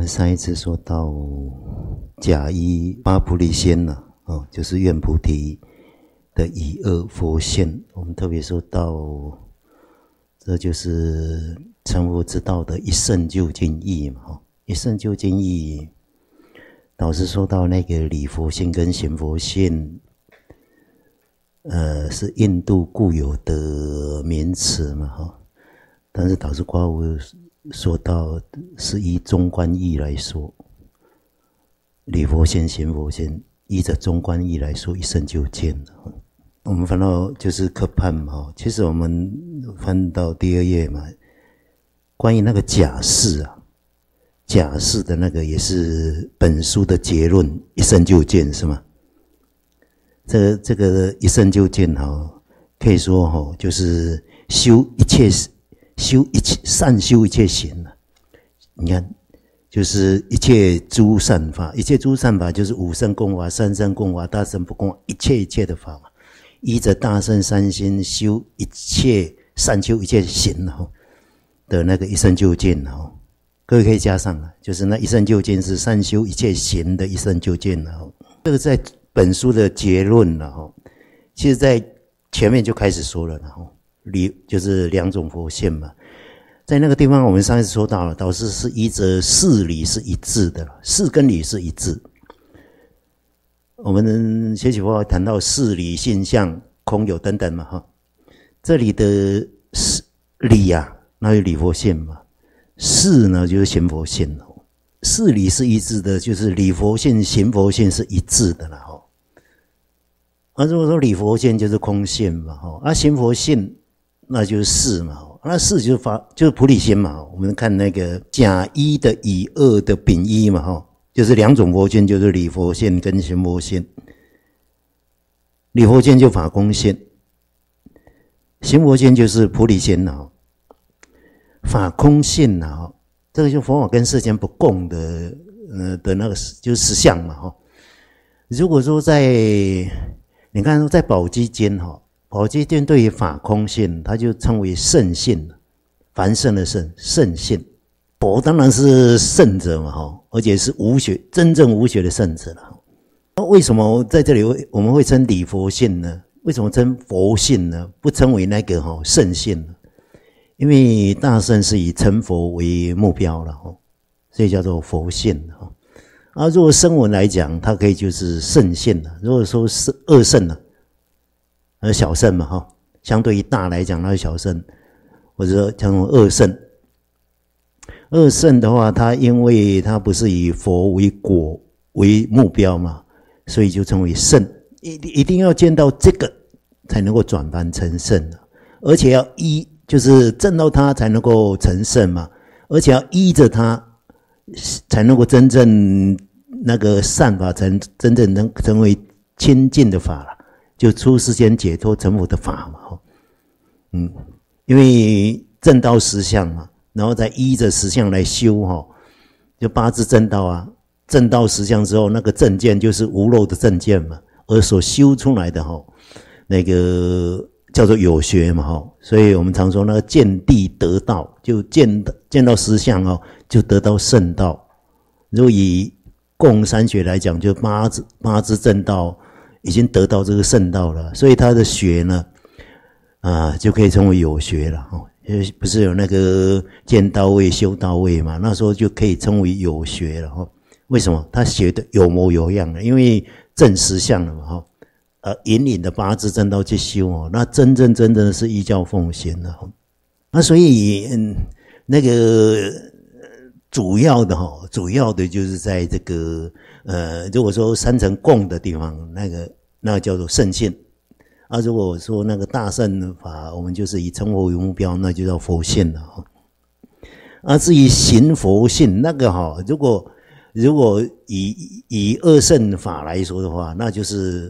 们上一次说到甲一八菩提仙就是愿菩提的以二佛现，我们特别说到这就是成佛之道的一圣究竟义嘛。一圣究竟义，导师说到那个理佛现跟行佛现，是印度固有的名词嘛，但是导师括弧说到是依中观义来说，理佛现、行佛现，依着中观义来说，一圣究竟。我们翻到就是科判嘛，其实我们翻到第2页嘛，关于那个假释假释的那个也是本书的结论，一圣究竟是吗？这个一圣究竟可以说就是善修一切行了。你看，就是一切诸善法，一切诸善法就是五圣共法、三圣共法、大圣不共法，一切的法嘛，依着大圣三心修一切善修一切行的那个一圣究竟各位可以加上就是那一圣究竟是善修一切行的一圣究竟这个在本书的结论其实在前面就开始说了就是两种佛现嘛。在那个地方我们上一次说到了，导师是依着事理是一致的，事跟理是一致。我们学习佛法谈到事理现象空有等等嘛这里的理那就理佛现嘛，事呢就是行佛现事理是一致的，就是理佛现行佛现是一致的啦如果说理佛现就是空现嘛行佛现那就是事嘛那事就是菩提心嘛。我们看那个甲一的乙二的丙一嘛就是两种佛现，就是理佛现跟行佛现。理佛现就法空现，行佛现就是菩提心法空现这个就佛法跟世间不共的那个就是实相嘛如果说你看说在宝积间宝积间对于法空现，它就称为圣现，凡圣的圣，圣现。佛当然是圣者嘛而且是无学，真正无学的圣者了。那为什么在这里我们会称理佛现呢？为什么称佛现呢？不称为那个圣现呢？因为大圣是以成佛为目标了所以叫做佛现如果声闻来讲，它可以就是圣现了。如果说是二圣小圣嘛相对于大来讲，那是小圣，或者说叫做二圣。二圣的话，它因为它不是以佛为果为目标嘛，所以就称为圣。一定要见到这个才能够转凡成圣而且要就是证到它才能够成圣嘛，而且要依着它才能够真正那个善法才真正能成为清净的法了，就出世间解脱成佛的法嘛因为证到实相嘛，然后再依着实相来修就八支正道证到实相之后，那个正见就是无漏的正见嘛，而所修出来的那个叫做有学嘛所以我们常说那个见地得道，就见到实相就得到圣道。如果以共三学来讲，就八支正道已经得到这个圣道了，所以他的学呢就可以称为有学了不是有那个见到位修到位嘛，那时候就可以称为有学了为什么？他学的有模有样了，因为证实相了嘛引领的八支正道去修那真的是依教奉行了那所以那个主要的就是在这个如果说三乘共的地方，那个叫做圣现如果说那个大圣法，我们就是以成佛为目标，那就叫佛现了至于行佛现那个如果以二圣法来说的话，那就是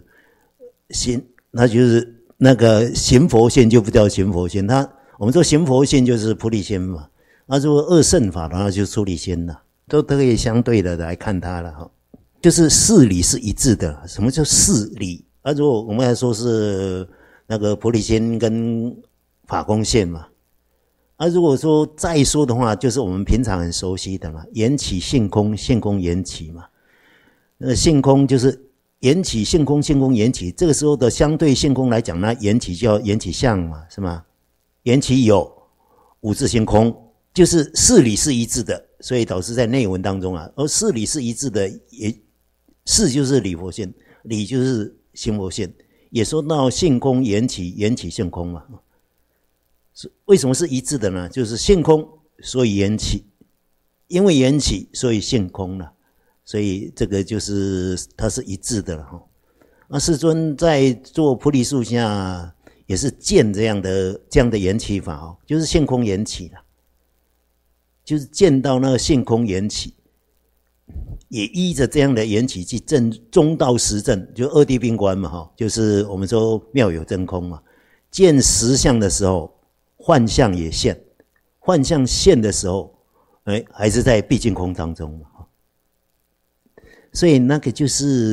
那个行佛现就不叫行佛现，我们说行佛现就是菩提心嘛如果二圣法的话就是出离心了，都可以相对的来看它了就是事理是一致的。什么叫事理如果我们来说是那个菩提心跟法空现嘛如果说再说的话，就是我们平常很熟悉的嘛，缘起性空，性空缘起嘛。性空就是缘起性空，性空缘起，这个时候的相对性空来讲呢，缘起叫缘起相嘛，是吗？缘起有无自性空，就是事理是一致的，所以导致在内文当中啊，而事理是一致的，也事就是理佛性，理就是心佛性，也说到性空缘起，缘起性空嘛。为什么是一致的呢？就是性空，所以缘起，因为缘起，所以性空了，所以这个就是它是一致的了哈。世尊在做菩提树下也是见这样的缘起法哦，就是性空缘起了，就是见到那个性空缘起，也依着这样的缘起去证中道实证，就二谛并观嘛哈，就是我们说妙有真空嘛，见实相的时候。幻象也现，幻象现的时候，还是在毕竟空当中嘛。所以那个就是，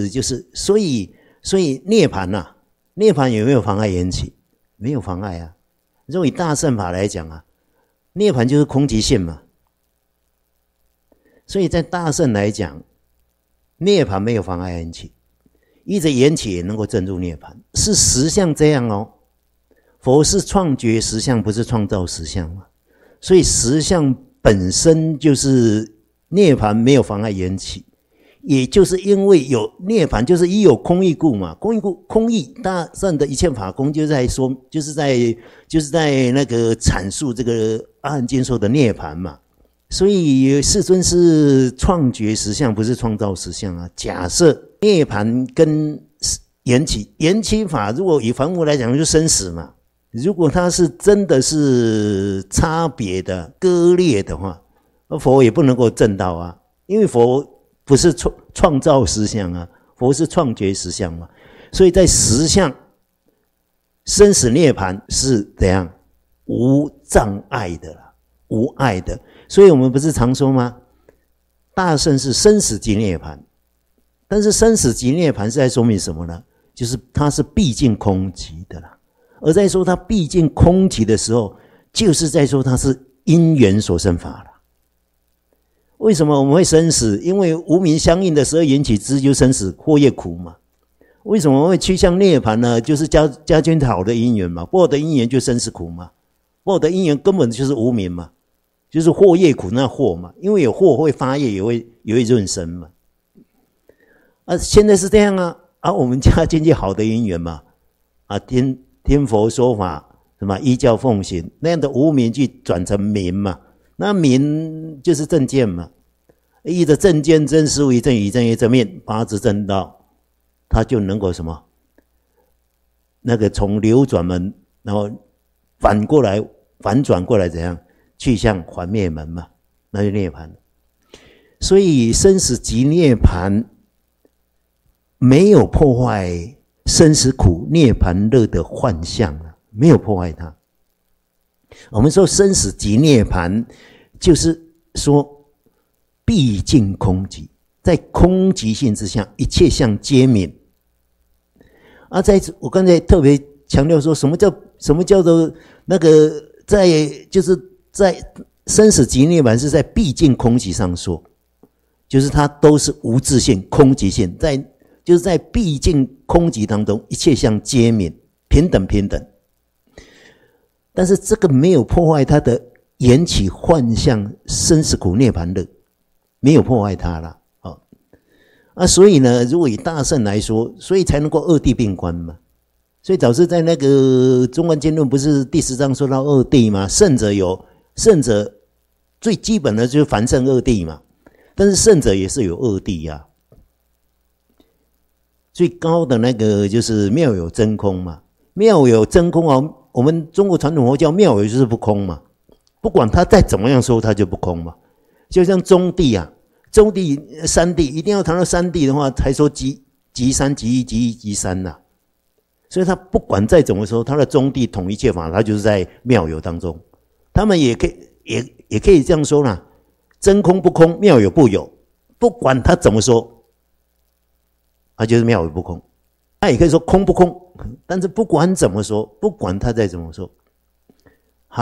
所以涅槃呐，涅槃有没有妨碍缘起？没有妨碍啊。如果以大乘法来讲啊，涅槃就是空即性嘛。所以在大乘来讲，涅槃没有妨碍缘起，依着缘起也能够证入涅槃，是实相这样哦。佛是创觉实相，不是创造实相嘛？所以实相本身就是涅槃，没有妨碍缘起。也就是因为有涅槃，就是一有空义故嘛。空义大乘的一切法空，就是在说，就是在那个阐述这个阿含经说的涅槃嘛。所以世尊是创觉实相，不是创造实相啊。假设涅槃跟缘起法，如果以凡夫来讲，就生死嘛。如果它是真的是差别的割裂的话，佛也不能够证道啊，因为佛不是创造实相啊，佛是创觉实相嘛，所以在实相生死涅槃是怎样无障碍的啦，无碍的。所以我们不是常说吗？大乘是生死即涅槃，但是生死即涅槃是在说明什么呢？就是它是毕竟空寂的啦。而在说它毕竟空寂的时候，就是在说它是因缘所生法了。为什么我们会生死？因为无明相应的时候缘起之就生死惑业苦嘛。为什么会趋向涅槃呢？就是家君好的因缘嘛，不好的因缘就生死苦嘛。不好的因缘根本就是无明嘛，就是惑业苦那惑嘛，因为有惑会发业，也会润生嘛。现在是这样啊，我们家境界好的因缘嘛，听佛说法，什么依教奉行，那样的无明去转成明嘛，那明就是正见嘛，依着正见真实为正，以正为正面，八字正道，他就能够什么？那个从流转门，然后反转过来怎样？去向还灭门嘛，那就涅槃。所以生死即涅槃，没有破坏生死苦涅槃乐的幻象啊，没有破坏它。我们说生死即涅槃，就是说毕竟空寂，在空寂性之下，一切相皆泯。我刚才特别强调说，什么叫做那个在生死即涅槃是在毕竟空寂上说，就是它都是无自性、空寂性，就是在毕竟空寂当中，一切相皆泯，平等。但是这个没有破坏它的缘起幻象生死苦涅槃乐，没有破坏它啦。所以呢，如果以大乘来说，所以才能够二谛并观嘛。所以导致在那个中观经论不是第10章说到二谛吗？圣者最基本的就是凡圣二谛嘛，但是圣者也是有二谛啊。最高的那个就是妙有真空嘛，妙有真空啊，我们中国传统佛教妙有就是不空嘛，不管它再怎么样说，它就不空嘛。就像中谛啊，中谛三谛，一定要谈到三谛的话，才说即三即一即一即三呐。所以他不管再怎么说，他的中谛统一切法，他就是在妙有当中。他们也可以这样说啦，真空不空，妙有不有，不管他怎么说，他就是妙有不空。他也可以说空不空，但是不管怎么说，不管他再怎么说，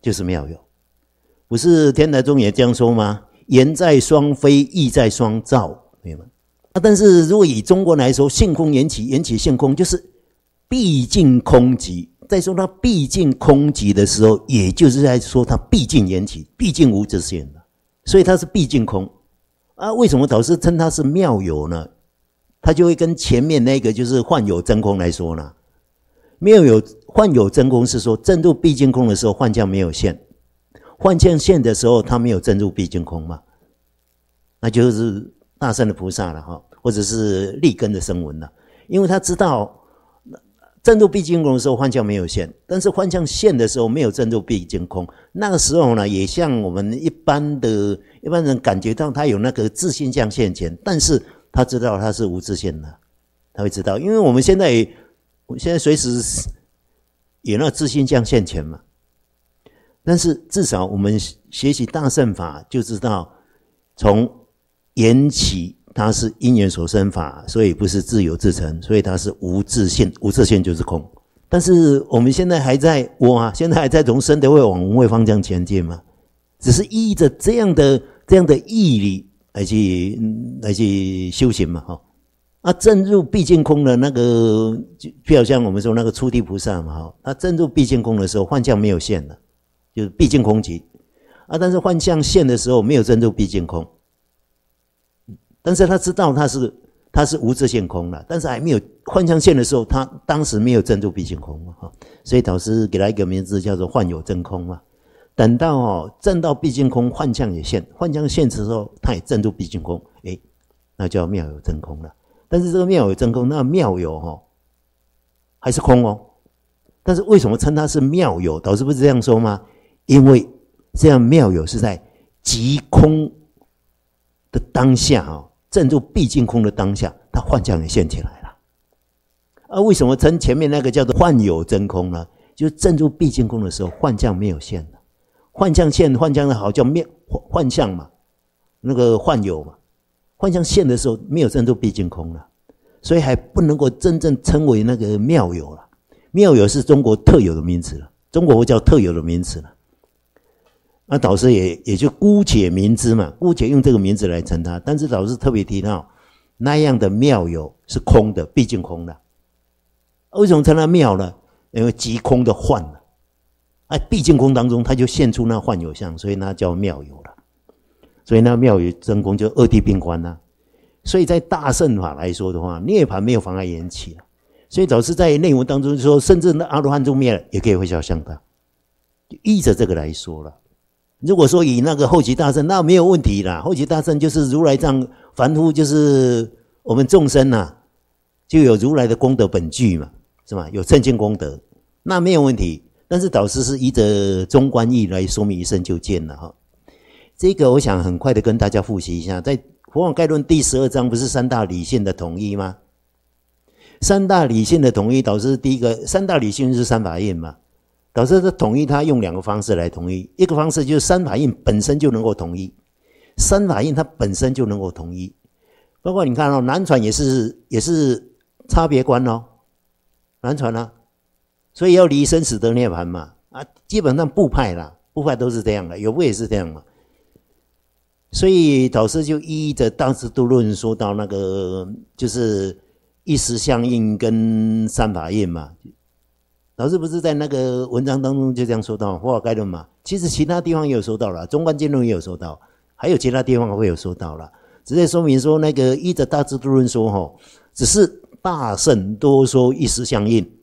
就是妙有。不是天台宗也这样说吗？言在双非，意在双照，明白吗？但是如果以中国来说，性空缘起，缘起性空，就是毕竟空寂。在说它毕竟空寂的时候，也就是在说它毕竟缘起，毕竟无自性了，所以它是毕竟空。为什么导师称它是妙有呢？它就会跟前面那个就是幻有真空来说呢。妙有幻有真空是说证入毕竟空的时候，幻象没有现，幻象现的时候，它没有证入毕竟空嘛，那就是大乘的菩萨了哈，或者是立根的声闻了，因为他知道。证入毕竟空的时候，幻象没有现，但是幻象现的时候没有证入毕竟空。那个时候呢，也像我们一般人感觉到他有那个自性相现前，但是他知道他是无自性的，他会知道，因为我们现在随时有那自性相现前嘛。但是至少我们学习大乘法就知道，从缘起。它是因缘所生法，所以不是自有自成，所以它是无自性，无自性就是空。但是我们现在还在现在还在从生的位往无位方向前进嘛，只是依着这样的义理来去修行嘛证入毕竟空的那个，就好像我们说那个初地菩萨嘛他证入毕竟空的时候，幻象没有现了，就是毕竟空寂但是幻象现的时候没有证入毕竟空。但是他知道他是无自性空了，但是还没有幻象现的时候，他当时没有证入毕竟空嘛所以导师给他一个名字叫做幻有真空嘛。等到证到毕竟空，幻象也现，幻象现的时候，他也证入毕竟空，那叫妙有真空了。但是这个妙有真空，那妙有还是空但是为什么称它是妙有？导师不是这样说吗？因为这样妙有是在即空的当下证入毕竟空的当下，它幻象也现起来了。为什么称前面那个叫做幻有真空呢？就是证入毕竟空的时候，幻象没有现了。幻象现，幻象的好叫幻象嘛，那个幻有嘛。幻象现的时候没有证入毕竟空了，所以还不能够真正称为那个妙有了。妙有是中国特有的名词了，中国佛教特有的名词了。那导师也就姑且明之嘛，姑且用这个名字来称它。但是导师特别提到，那样的妙有是空的，毕竟空的。为什么称它妙呢？因为即空的幻了，毕竟空当中，它就现出那幻有相，所以那叫妙有了。所以那妙有真空就二谛并观啦。所以在大乘法来说的话，涅槃没有妨碍缘起了。所以导师在内文当中说，甚至那阿罗汉中灭了，也可以回消相大，依着这个来说了。如果说以那个后期大乘，那没有问题啦。后期大乘就是如来藏，凡夫就是我们众生就有如来的功德本具嘛，是吧？有称净功德，那没有问题。但是导师是依着中观义来说明一生就见了这个我想很快的跟大家复习一下，在佛法概论第12章不是三大理性的统一吗？三大理性的统一，导师第一个三大理性是三法印嘛。导师的统一，他用两个方式来统一，一个方式就是三法印本身就能够统一，三法印它本身就能够统一，包括你看南传也是差别观南传所以要离生死得涅槃嘛基本上部派都是这样的，有部也是这样嘛。所以导师就依着大智度论说到那个就是一时相应跟三法印嘛。导师不是在那个文章当中就这样说到佛法概论嘛？其实其他地方也有说到了，中观经论也有说到，还有其他地方会有说到了，只是说明说那个依着大智度论说只是大乘多说一时相应，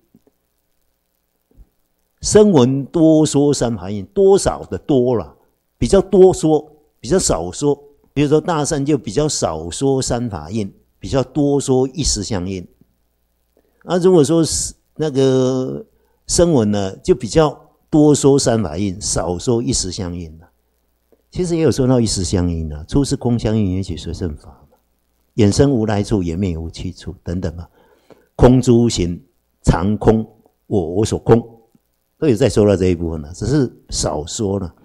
声闻多说三法印，多少的多了，比较多说，比较少说。比如说大乘就比较少说三法印，比较多说一时相应。如果说那个声闻呢，就比较多说三法印，少说一时相应其实也有说到一时相应出世空相应，缘起随顺法衍生无来处，也灭无去处等等空诸行常空，我所空，都有在说到这一部分只是少说了。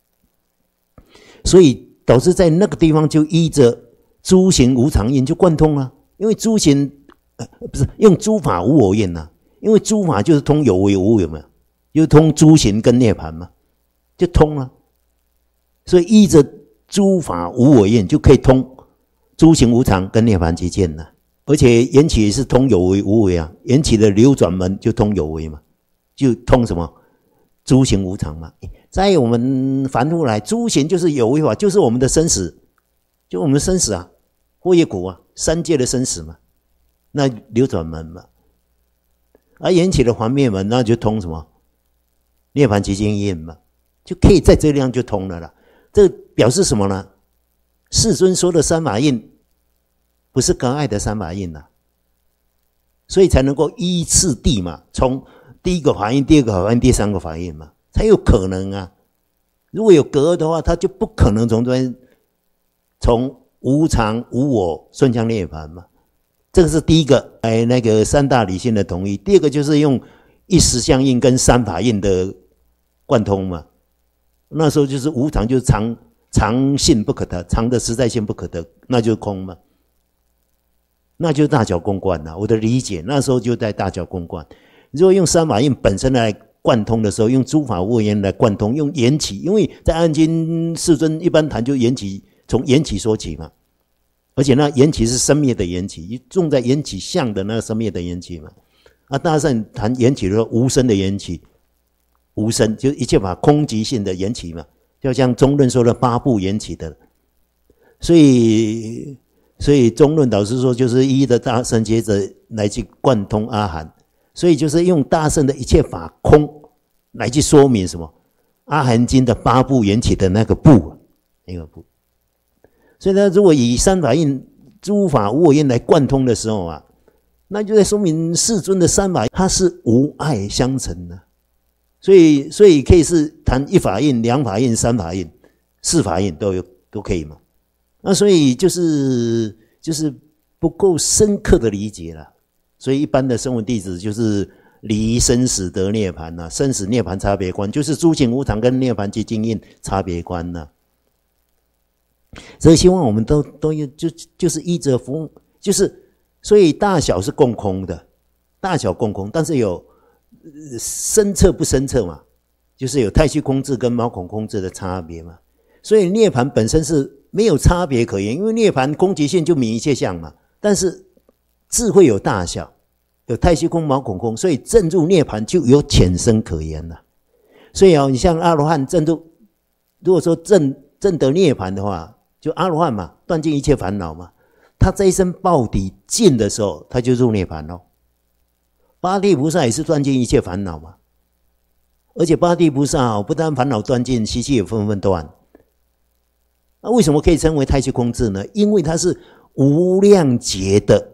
所以导致在那个地方就依着诸行无常印就贯通了，因为诸行不是用诸法无我印因为诸法就是通有为无有嘛，又通诸行跟涅槃嘛。 就通了。所以依着诸法无我愿，就可以通诸行无常跟涅槃极见了。而且缘起是通有为无为啊，缘起的流转门就通有为嘛，就通什么诸行无常嘛。在我们凡夫来，诸行就是有为法，就是我们的生死，就我们的生死啊，祸业苦啊，三界的生死嘛，那流转门嘛。而缘起的还灭门，那就通什么涅槃极经验嘛，就可以在这地方就通了啦。这表示什么呢？世尊说的三法印不是隔碍的三法印啦，所以才能够依次第嘛，从第一个法印、第二个法印、第三个法印嘛，才有可能啊。如果有隔的话，他就不可能从无常无我顺向涅槃嘛。这个是第一个，那个三大理性的统一。第二个就是用一时相应跟三法印的贯通嘛。那时候就是无常，就是常性不可得，常的实在性不可得，那就是空嘛。那就是大小公观了。我的理解，那时候就在大小公观。如果用三法印本身来贯通的时候，用诸法无我愿来贯通，用缘起，因为在安经世尊一般谈就缘起，从缘起说起嘛。而且那缘起是生灭的缘起，种在缘起相的那个生灭的缘起嘛。大圣谈缘起的时候，无生的缘起，无生就是一切法空即性的缘起嘛，就像中论说的八部缘起的。所以中论导师说，就是依的大圣接着来去贯通阿含，所以就是用大圣的一切法空来去说明什么阿含经的八部缘起的那个部，所以呢，如果以三法印、诸法无我愿来贯通的时候啊，那就在说明世尊的三法它是无碍相成的。所以可以是谈一法印、两法印、三法印、四法印都可以嘛。那所以就是不够深刻的理解了。所以一般的声闻弟子就是离生死得涅槃啊，生死涅槃差别观，就是诸行无常跟涅槃极经验差别观啊。所以希望我们都有就是依着佛，就是所以大小是共空的，大小共空，但是有深彻不深彻嘛，就是有太虚空智跟毛孔空智的差别嘛。所以涅槃本身是没有差别可言，因为涅槃空即性就泯一切相嘛。但是智慧有大小，有太虚空、毛孔空，所以证入涅槃就有浅深可言了。所以你像阿罗汉证入，如果说证得涅槃的话，就阿罗汉嘛，断尽一切烦恼嘛，他这一生报底尽的时候，他就入涅槃咯。八地菩萨也是断尽一切烦恼嘛，而且八地菩萨不但烦恼断尽，习气也纷纷断。那为什么可以称为太虚空智呢？因为它是无量劫的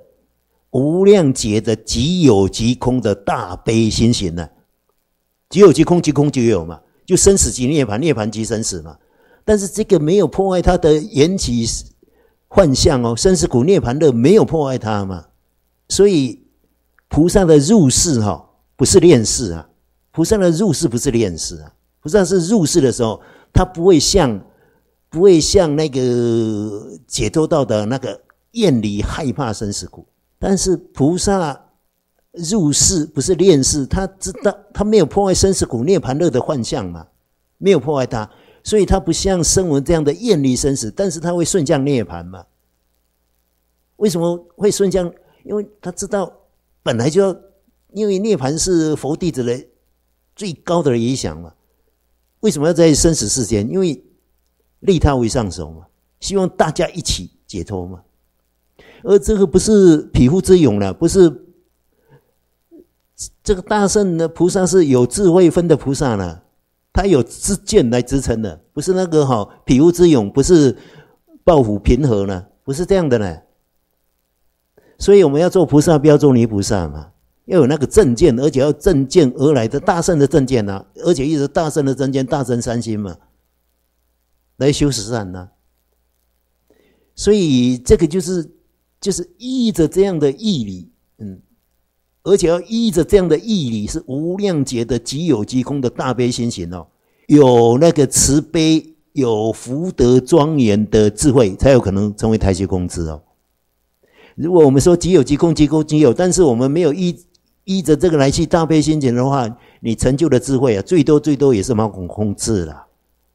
即有即空的大悲心行呢。即有即空，即空即有嘛，就生死即涅槃，涅槃即生死嘛。但是这个没有破坏它的缘起幻象哦，生死苦涅槃乐没有破坏它嘛。所以菩萨的入世不是练世啊，菩萨的入世不是练世啊，菩萨是入世的时候，他不会像那个解脱道的那个厌离害怕生死苦。但是菩萨入世不是练世，他知道他没有破坏生死苦涅槃乐的幻象嘛，没有破坏它，所以他不像声闻这样的厌离生死，但是他会顺向涅槃嘛。为什么会顺向？因为他知道本来就要，因为涅槃是佛弟子的最高的理想嘛。为什么要在生死世间？因为利他为上首嘛，希望大家一起解脱嘛。而这个不是匹夫之勇了，不是这个大圣的菩萨是有智慧分的菩萨了，他有知见来支撑的，不是那个匹夫之勇，不是抱负平和呢，不是这样的呢。所以我们要做菩萨，不要做泥菩萨嘛，要有那个正见，而且要正见而来的大圣的正见啊，而且一直大圣的正见，大乘三心嘛，来修十善啊。所以这个就是依着这样的义理，而且要依着这样的义理，是无量劫的即有即空的大悲心行哦，有那个慈悲，有福德庄严的智慧，才有可能成为太虚空智哦。如果我们说即有即空，即空即有，但是我们没有依着这个来去大悲心行的话，你成就的智慧啊，最多也是毛孔空智啦，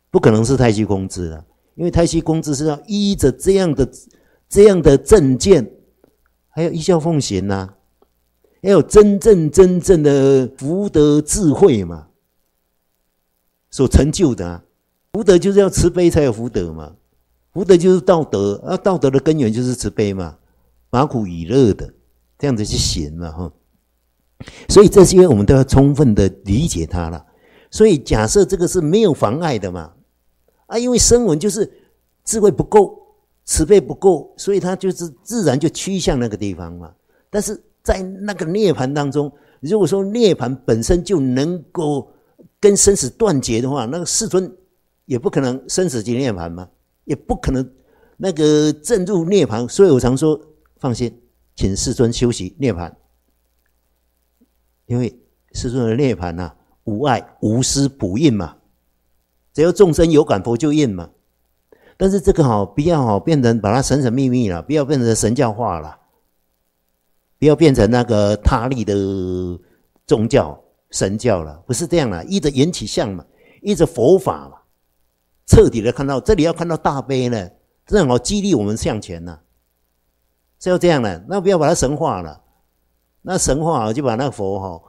不可能是太虚空智了，因为太虚空智是要依着这样的正见，还有依教奉行啊，还有真正的福德智慧嘛，所成就的啊。福德就是要慈悲才有福德嘛，福德就是道德啊，道德的根源就是慈悲嘛，把苦以乐的这样子去行嘛哈。所以这些我们都要充分的理解它了。所以假设这个是没有妨碍的嘛，啊，因为声闻就是智慧不够，慈悲不够，所以它就是自然就趋向那个地方嘛。但是在那个涅槃当中，如果说涅槃本身就能够跟生死断绝的话，那个世尊也不可能生死即涅槃嘛，也不可能那个证入涅槃。所以我常说，放心，请世尊修习涅槃，因为世尊的涅槃啊，无碍无私普印嘛，只要众生有感，佛就印嘛。但是这个不要变成把它神神秘秘了，不要变成神教化了，不要变成那个他力的宗教神教了，不是这样了，依着缘起相嘛，依着佛法嘛，彻底的看到，这里要看到大悲呢，这样激励我们向前呢，是要这样的。那不要把它神化了，那神化就把那个佛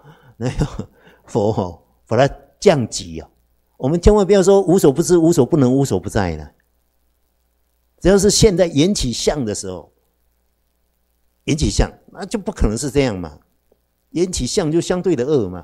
把它降级啊。我们千万不要说无所不知、无所不能、无所不在了。只要是现在缘起相的时候，缘起相那就不可能是这样嘛，缘起相就相对的恶嘛。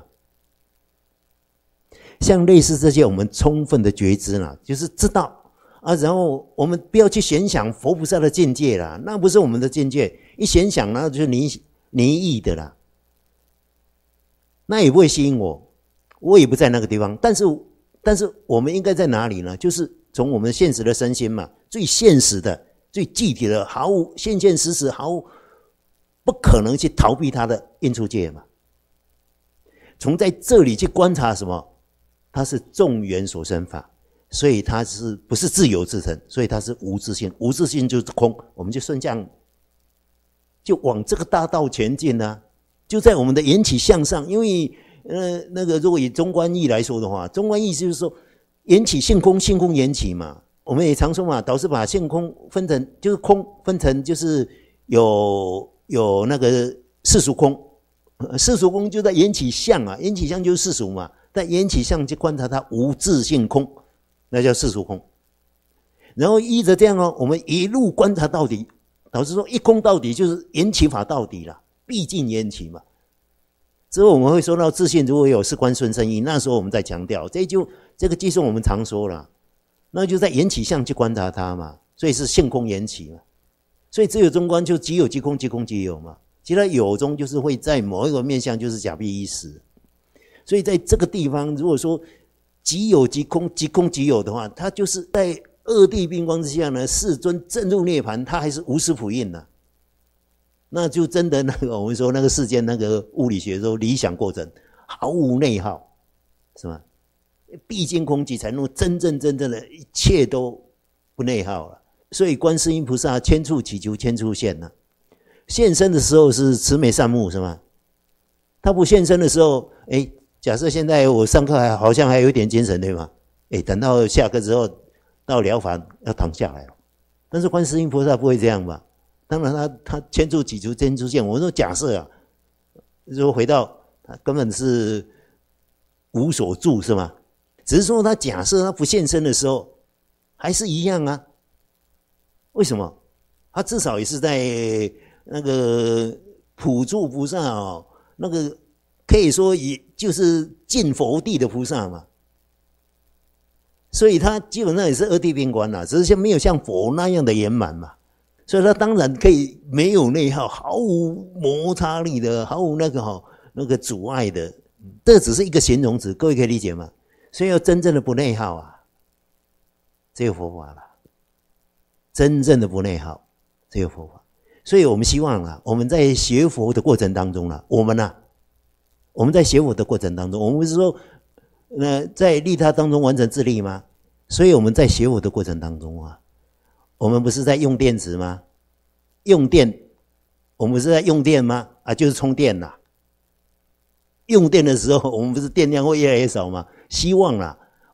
像类似这些，我们充分的觉知啦，就是知道啊，然后我们不要去玄想佛菩萨的境界啦，那不是我们的境界，一玄想那就是离异的啦，那也不会吸引我，我也不在那个地方。但是我们应该在哪里呢？就是从我们现实的身心嘛，最现实的、最具体的，毫无现实，毫无不可能去逃避它的应处界嘛。从在这里去观察什么？它是众缘所生法，所以它是不是自由自成？所以它是无自性，无自性就是空。我们就顺这样，就往这个大道前进啊！就在我们的缘起向上，因为那个如果以中观义来说的话，中观义就是说缘起性空，性空缘起嘛。我们也常说嘛，导师把性空分成就是空，分成就是有那个世俗空，世俗空就在缘起相啊，缘起相就是世俗嘛。在缘起相去观察它无自性空，那叫世俗空。然后依着这样我们一路观察到底。导师说一空到底就是缘起法到底了，毕竟缘起嘛。之后我们会说到自性如果有事观顺生意，那时候我们再强调，这个技术我们常说了，那就在缘起相去观察它嘛，所以是性空缘起嘛。所以只有中观就即有即空，即空即有嘛。其他有中就是会在某一个面向就是假币一时。所以在这个地方，如果说即有即空，即空即有的话，它就是在二谛并光之下呢，世尊证入涅槃，它还是无私普印呢。那就真的那个我们说那个世间那个物理学说理想过程，毫无内耗，是吗？毕竟空寂才能真正的一切都不内耗了。所以观世音菩萨千处祈求千处现呢，现身的时候是慈眉善目，是吗？他不现身的时候，假设现在我上课好像还有一点精神，对吗？等到下课之后到疗法要躺下来了。但是观世音菩萨不会这样吧？当然他千处祈求千处现。我说假设啊，如果回到他根本是无所住，是吗？只是说他假设他不现身的时候还是一样啊。为什么？他至少也是在那个普助菩萨那个可以说也就是尽佛地的菩萨嘛，所以他基本上也是二谛并观啦，只是没有像佛那样的圆满嘛，所以他当然可以没有内耗，毫无摩擦力的，毫无那个阻碍的，这只是一个形容词，各位可以理解吗？所以要真正的不内耗啊，只有佛法了，真正的不内耗只有佛法。所以我们希望啊，我们在学佛的过程当中啊，我们在学佛的过程当中，我们不是说在利他当中完成自利吗？所以我们在学佛的过程当中啊，我们不是在用电池吗？用电，我们不是在用电吗？就是充电啦。用电的时候，我们不是电量会越来越少吗？希望啦，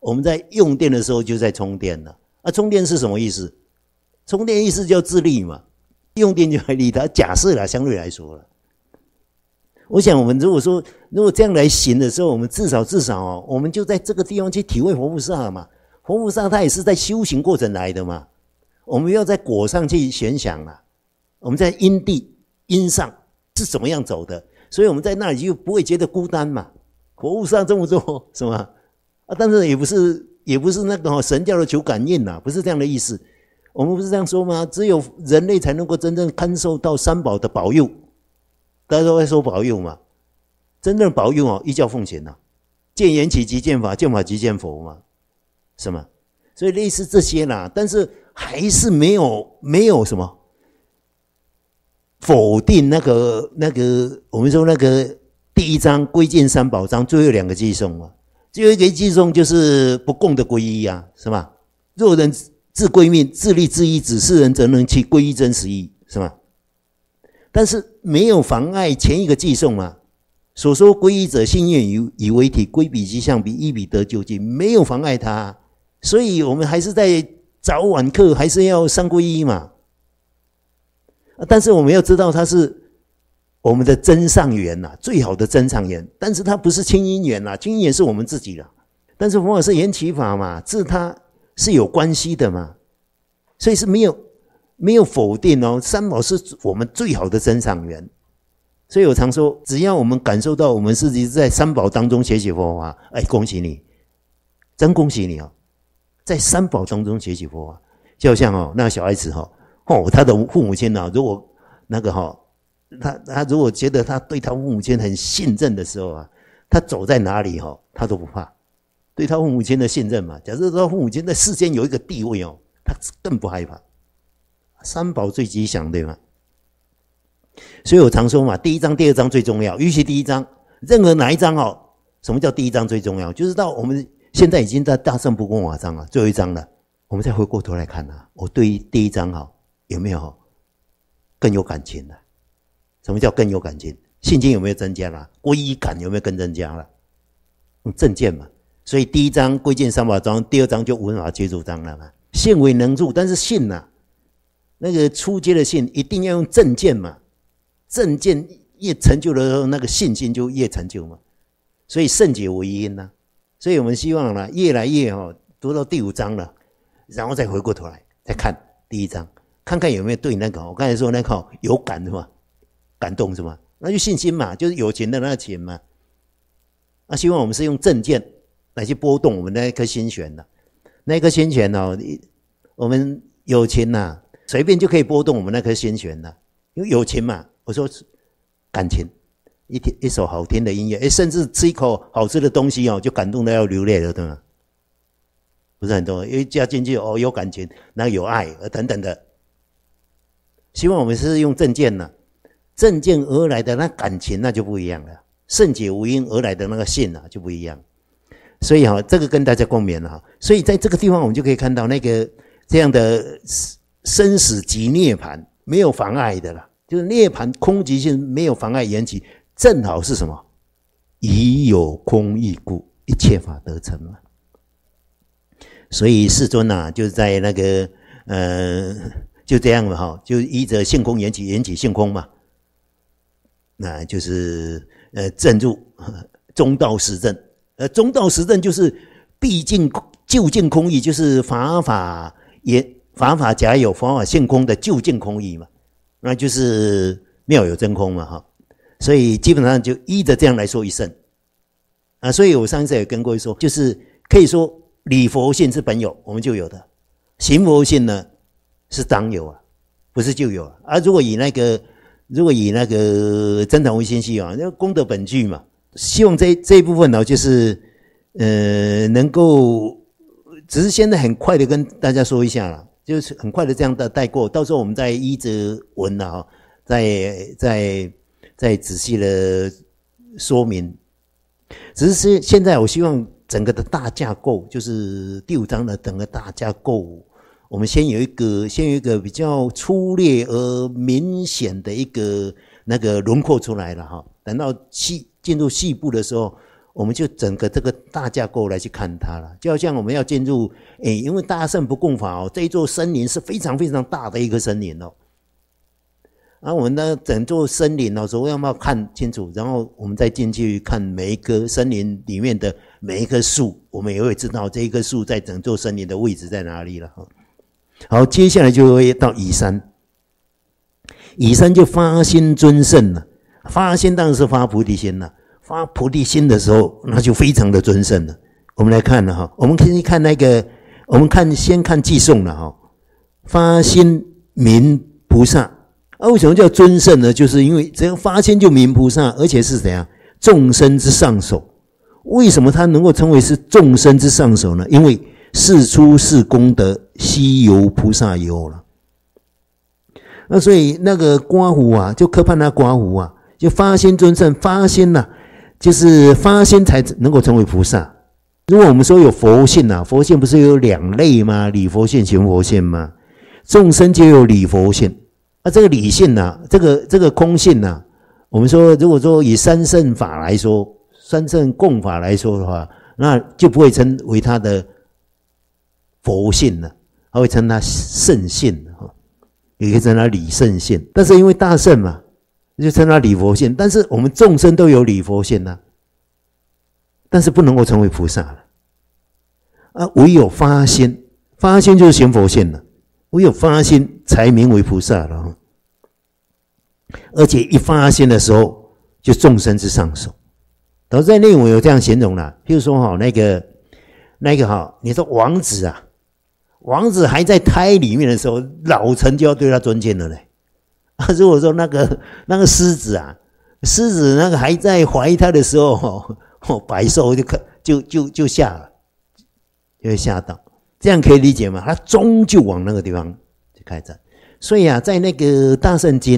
我们在用电的时候就在充电了。充电是什么意思？充电意思叫自利嘛，用电就来利他。假设啦，相对来说了，我想我们如果这样来行的时候，我们至少我们就在这个地方去体会佛菩萨嘛。佛菩萨他也是在修行过程来的嘛，我们要在果上去悬想啦，我们在因上是怎么样走的，所以我们在那里就不会觉得孤单嘛。佛菩萨这么做什么但是也不是那个神教的求感应不是这样的意思。我们不是这样说吗？只有人类才能够真正堪受到三宝的保佑，大家都在说保佑嘛，真正保佑依教奉行见缘起即见法，见法即见佛嘛，是吗？所以类似这些啦，但是还是没有什么否定那个我们说那个第一章归尽三宝章最后2个偈颂嘛，最后一个偈颂就是不共的皈依是吧？若人自归命，自立自依，指示人则能其皈依真实义，是吗？但是没有妨碍前一个偈颂嘛，所说皈依者信愿以为体，归彼即相彼，依彼得究竟，没有妨碍他。所以我们还是在早晚课还是要三皈依嘛。但是我们要知道它是我们的真上缘最好的真上缘，但是它不是亲因缘亲因缘是我们自己的，但是佛法是缘起法嘛，自他是有关系的嘛，所以是没有否定三宝是我们最好的真上缘。所以我常说，只要我们感受到我们自己在三宝当中学习佛法，恭喜你，真恭喜你在三宝当中学习佛法。就好像那个小孩子他的父母亲如果那个他如果觉得他对他父母亲很信任的时候他走在哪里他都不怕，对他父母亲的信任嘛。假设他父母亲在世间有一个地位他更不害怕。三宝最吉祥，对吗？所以我常说嘛，第一章第二章最重要，尤其第一章，任何哪一章什么叫第一章最重要？就是到我们现在已经在大乘不共法章最后一章了，我们再回过头来看我对于第一章有没有更有感情了？什么叫更有感情？信心有没有增加了？皈依感有没有更增加了？正见嘛。所以第一章归尽三宝章，第二章就闻法觉住章了嘛。信为能入，但是信那个初阶的信一定要用正见嘛，正见越成就的时候，那个信心就越成就嘛。所以圣解为因所以我们希望越来越读到第5章了，然后再回过头来再看第一章，看看有没有对那个我刚才说那个有感是吗？感动是吗？那就信心嘛，就是有情的那个情嘛。希望我们是用正见来去波动我们那颗心弦那颗心弦我们有情随便就可以波动我们那颗心弦因为有情嘛，我说感情，一首好听的音乐，甚至吃一口好吃的东西就感动的要流泪了，对吗？不是很多，因为加进去有感情，那有爱等等的。希望我们是用正见正见而来的那感情那就不一样了，圣解无因而来的那个信就不一样。所以这个跟大家共勉了。所以在这个地方我们就可以看到那个这样的生死即涅槃没有妨碍的啦，就是涅槃空寂性没有妨碍缘起，正好是什么？以有空义故，一切法得成嘛。所以世尊就在那个就这样嘛就依着性空缘起，缘起性空嘛，那就是证入中道实证。中道实证就是毕竟究竟空义，就是法法假有，法法性空的究竟空义嘛，那就是妙有真空嘛所以基本上就依着这样来说一圣所以我上次也跟各位说，就是可以说理佛性是本有，我们就有的；行佛性呢是当有不是就有如果以那个真常唯心系那功德本具嘛，希望这一部分就是能够，只是现在很快的跟大家说一下啦，就是很快的这样的带过，到时候我们再依着文再仔细的说明。只是现在我希望整个的大架构，就是第5章的整个大架构，我们先有一个比较粗略而明显的一个那个轮廓出来了等到进入细部的时候， 我们就整个这个大架构来去看它了。就好像我们要进入，因为大圣不共法这一座森林是非常非常大的一个森林我们呢整座森林首先要看清楚，然后我们再进去看每一棵森林里面的每一棵树，我们也会知道这一棵树在整座森林的位置在哪里了。好，接下来就会到乙山，乙山就发心尊圣了。发心当然是发菩提心了，发菩提心的时候，那就非常的尊圣了。我们来看了我们可以看那个，我们先看偈颂了发心名菩萨。为什么叫尊圣呢？就是因为只要发心就名菩萨，而且是怎样众生之上首。为什么他能够称为是众生之上首呢？因为世出世功德，悉由菩萨有了。所以那个刮胡就科判那刮胡就发心尊圣，发心就是发心才能够成为菩萨。如果我们说有佛性佛性不是有两类吗？理佛性、行佛性吗？众生皆有理佛性。这个理性这个空性我们说如果说以三圣法来说，三圣共法来说的话，那就不会称为他的佛性了，他会称他圣性也可以称他理圣性。但是因为大圣嘛，就称他理佛性。但是我们众生都有理佛性但是不能够成为菩萨了唯有发心，发心就是行佛性了。唯有发心才名为菩萨了而且一发心的时候就众生之上首。导致在内文有这样形容啦，譬如说那个你说王子王子还在胎里面的时候，老臣就要对他尊敬了嘞如果说那个狮子狮子那个还在怀胎的时候百兽就吓了，就会吓到。这样可以理解吗？他终究往那个地方去开展。所以在那个大圣经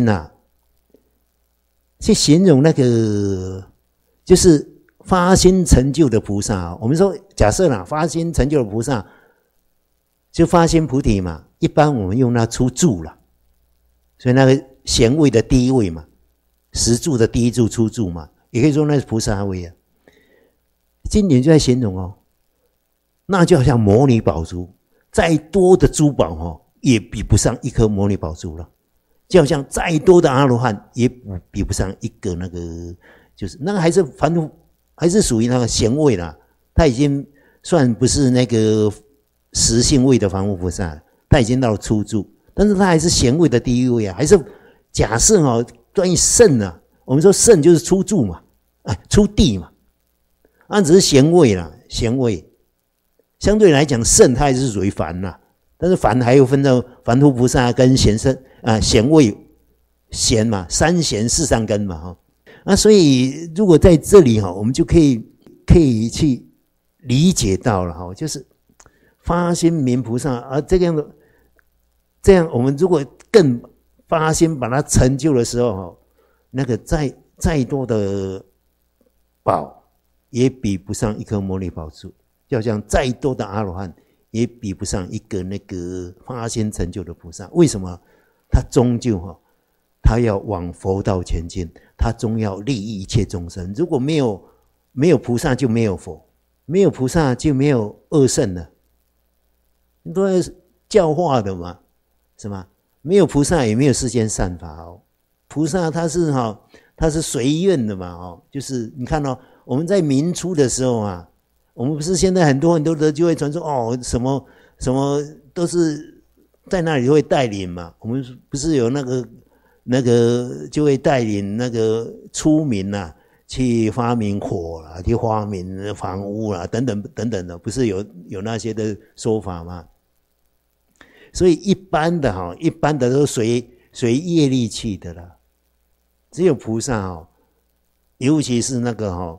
去形容那个就是发心成就的菩萨我们说假设发心成就的菩萨就发心菩提嘛，一般我们用它出住了，所以那个贤位的第一位嘛，十住的第一住出住嘛，也可以说那是菩萨位经典就在形容那就好像摩尼宝珠，再多的珠宝也比不上一颗摩尼宝珠了。就好像再多的阿罗汉也比不上一个那个，就是那个还是凡夫，还是属于那个贤位啦。他已经算不是那个实性位的凡夫菩萨，他已经到了初住，但是他还是贤位的第一位还是假设关于圣我们说圣就是初住嘛，初地嘛，只是贤位啦，贤位。相对来讲，圣它还是属于凡但是凡还有分到凡夫菩萨跟贤圣贤位贤嘛，三贤四善根嘛所以如果在这里我们就可以去理解到了就是发心名菩萨这样我们如果更发心把它成就的时候那个再多的宝也比不上一颗摩尼宝珠。就好像再多的阿罗汉也比不上一个那个发心成就的菩萨。为什么？他终究他要往佛道前进，他终要利益一切众生。如果没有菩萨就没有佛，没有菩萨就没有二圣了，都是教化的嘛，是吗？没有菩萨也没有世间善法菩萨他是随愿的嘛就是你看我们在明初的时候我们不是现在很多的就会传说什么都是在那里会带领嘛。我们不是有那个就会带领那个出民去发明火去发明房屋等等的，不是有那些的说法吗？所以一般的都随业力去的啦。只有菩萨尤其是那个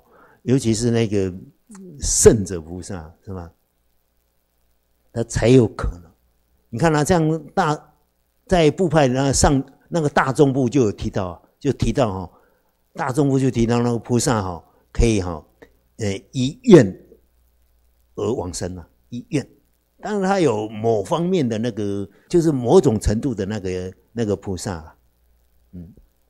圣者菩萨是吧？他才有可能。你看这样在部派上那个大众部就有提到，大众部就提到那个菩萨可以以愿而往生以愿。当然他有某方面的那个，就是某种程度的那个菩萨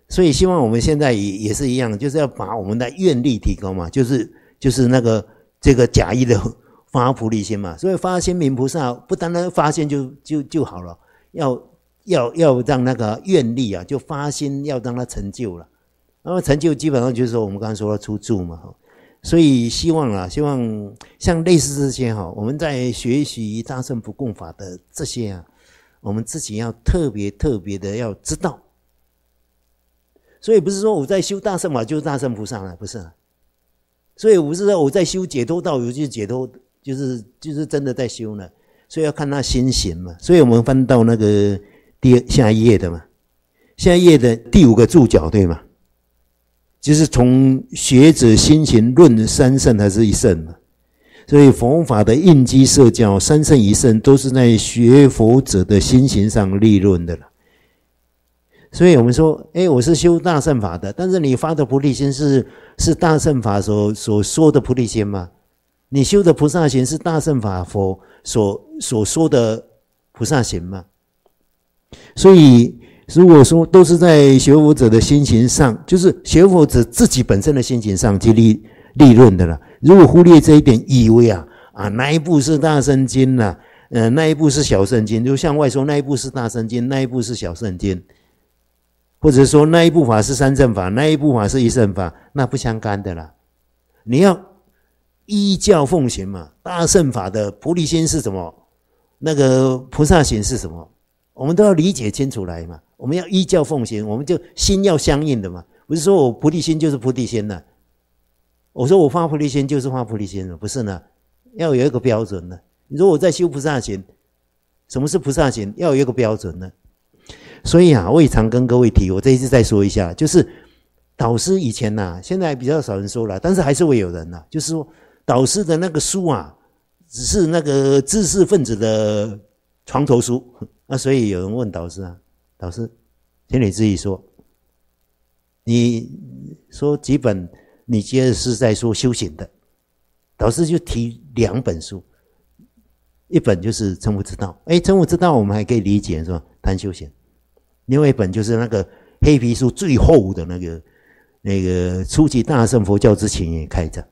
所以希望我们现在也是一样，就是要把我们的愿力提高嘛，就是那个这个假意的发菩提心嘛。所以发心明菩萨不单单发现就好了，要让那个愿力啊，就发心要让它成就了。那么成就基本上就是说我们刚才说的出住嘛。所以希望像类似这些我们在学习大乘不共法的这些我们自己要特别的要知道。所以不是说我在修大乘法就是大乘菩萨了，不是所以不是说我在修解脱道，有就是解脱，就是真的在修呢。所以要看他心行嘛。所以我们翻到那个下一页的嘛，下一页的第5个注脚，对吗？就是从学者心行论三圣还是一圣嘛。所以佛法的应机摄教三圣一圣都是在学佛者的心行上立论的了。所以我们说我是修大乘法的，但是你发的菩提心是大乘法所说的菩提心吗？你修的菩萨行是大乘法佛所说的菩萨行吗？所以如果说都是在学佛者的心行上，就是学佛者自己本身的心行上去立论的了。如果忽略这一点，以为那一部是大乘经啦，那一部是小乘经，就向外说那一部是大乘经，那一部是小乘经，或者说那一部法是三乘法，那一部法是一乘法，那不相干的啦。你要依教奉行嘛。大乘法的菩提心是什么？那个菩萨行是什么？我们都要理解清楚来嘛。我们要依教奉行，我们就心要相应的嘛。不是说我菩提心就是菩提心了，我说我发菩提心就是发菩提心了，不是呢。要有一个标准呢。你说我在修菩萨行，什么是菩萨行？要有一个标准呢。所以我也常跟各位提，我这一次再说一下，就是导师以前现在比较少人说了，但是还是会有人就是说导师的那个书只是那个知识分子的床头书。所以有人问导师导师，请你自己说，你说几本你觉得是在说修行的？导师就提2本书，一本就是《成佛之道》，成佛之道我们还可以理解是吧？谈修行。另外一本就是那个黑皮书最厚的那个初级大乘佛教之前也开着。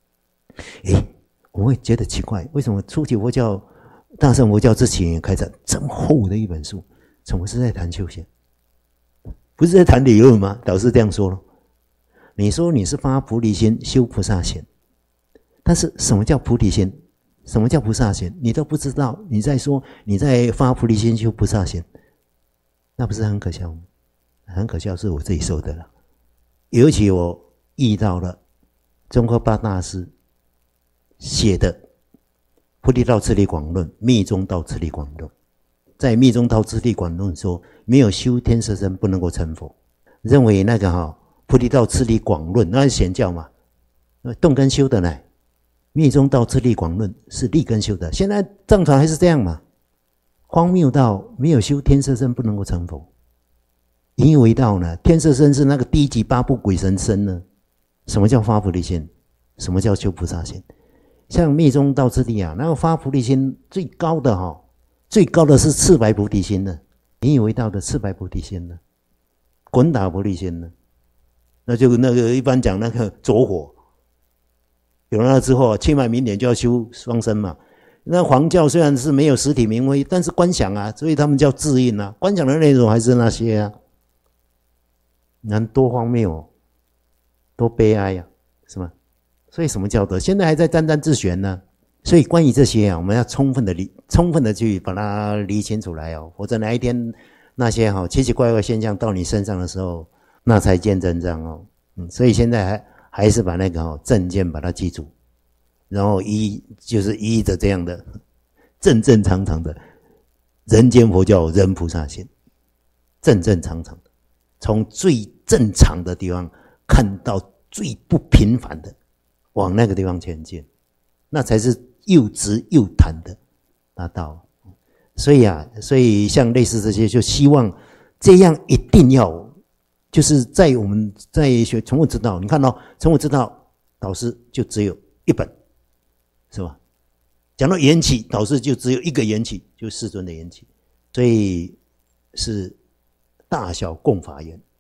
我会觉得奇怪，为什么初级佛教大乘佛教之前也开着这么厚的一本书？怎么是在谈修行？不是在谈理论吗？导师这样说了。你说你是发菩提心修菩萨行，但是什么叫菩提心？什么叫菩萨行？你都不知道，你在说你在发菩提心修菩萨行，那不是很可笑吗？很可笑，是我自己说的了。尤其我遇到了中科八大师写的《菩提道次第广论》《密宗道次第广论》。在《密宗道次第广论》说，没有修天色身不能够成佛。认为那个菩提道次第广论那是显教嘛，动根修的呢。密宗道次第广论是立根修的。现在藏传还是这样嘛？荒谬到没有修天色身不能够成佛。引以为道呢，天色身是那个第一级8部鬼神身呢。什么叫发菩提心？什么叫修菩萨心？像密宗道次第那个发菩提心最高的是赤白菩提心呢。引以为道的赤白菩提心呢，滚打菩提心呢，那就那个一般讲那个着火，有了那之后清迈明年就要修双生嘛。那黄教虽然是没有实体明威，但是观想所以他们叫自印观想的内容还是那些你看多荒谬多悲哀是吗？所以什么叫做现在还在沾沾自旋呢？所以关于这些我们要充分的去把它理清楚来否则哪一天那些奇奇怪怪现象到你身上的时候，那才见真章所以现在还是把那个正见把它记住，然后就是依着这样的正正常常的人间佛教人菩萨心，正正常常的从最正常的地方看到最不平凡的，往那个地方前进，那才是又直又坦的达到。所以像类似这些，就希望这样一定要，就是在我们在学成佛之道，你看成佛之道导师就只有一本，是吧？讲到缘起，导师就只有一个缘起，就是世尊的缘起，所以是大小共法缘，